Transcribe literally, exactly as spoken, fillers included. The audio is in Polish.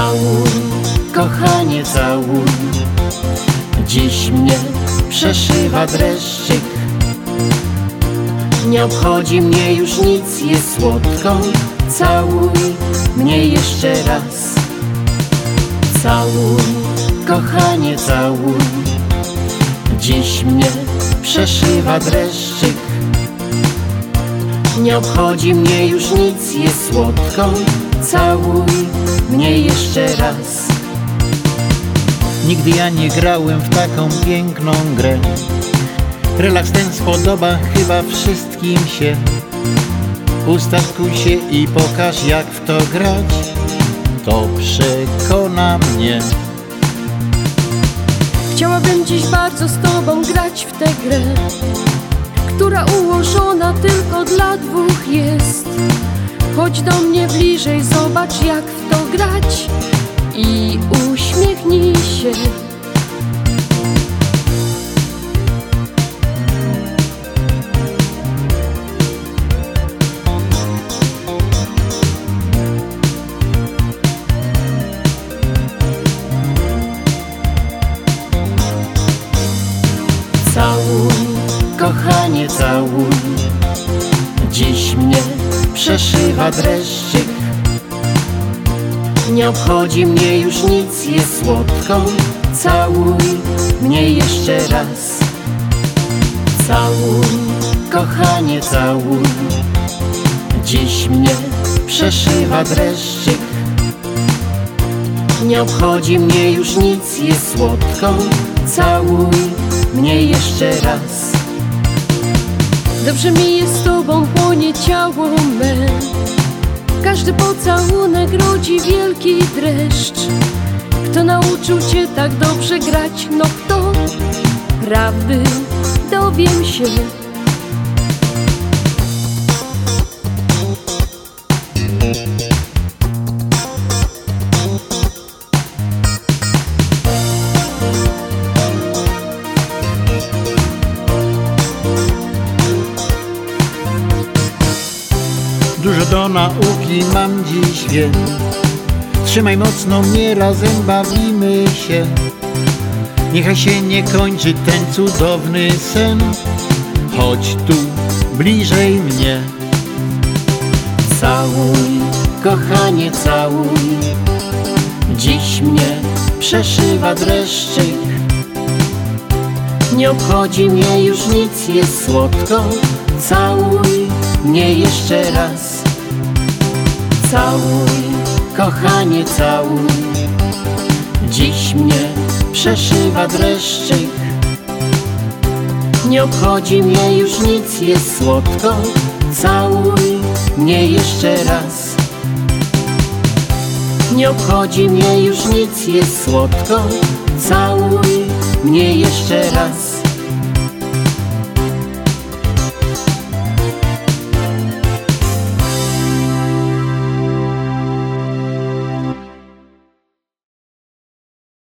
Całuj, kochanie, całuj. Dziś mnie przeszywa dreszczyk. Nie obchodzi mnie już nic, jest słodko. Całuj mnie jeszcze raz. Całuj, kochanie, całuj. Dziś mnie przeszywa dreszczyk. Nie obchodzi mnie już nic, jest słodko. Całuj mnie jeszcze raz. Nigdy ja nie grałem w taką piękną grę. Relaks ten spodoba chyba wszystkim się. Ustawkuj się i pokaż, jak w to grać. To przekona mnie. Chciałabym dziś bardzo z tobą grać w tę grę, która ułożona tylko dla dwóch jest. Chodź do mnie bliżej, zobacz, jak w to grać i uśmiechnij się. Całuj, kochanie, całuj. Dziś mnie przeszywa dreszczyk. Nie obchodzi mnie już nic, jest słodko. Całuj mnie jeszcze raz. Całuj, kochanie, całuj. Dziś mnie przeszywa dreszczyk. Nie obchodzi mnie już nic, jest słodko. Całuj mnie jeszcze raz. Dobrze mi jest z tobą, płonie ciało me. Każdy pocałunek rodzi wielki dreszcz. Kto nauczył cię tak dobrze grać? No kto? Prawdy dowiem się. Dużo do nauki mam dziś, wiem. Trzymaj mocno mnie, razem bawimy się. Niechaj się nie kończy ten cudowny sen. Chodź tu bliżej mnie. Całuj, kochanie, całuj. Dziś mnie przeszywa dreszczyk. Nie obchodzi mnie już nic, jest słodko. Całuj mnie jeszcze raz. Całuj, kochanie, całuj. Dziś mnie przeszywa dreszczyk. Nie obchodzi mnie już nic, jest słodko. Całuj mnie jeszcze raz. Nie obchodzi mnie już nic, jest słodko. Całuj mnie jeszcze raz.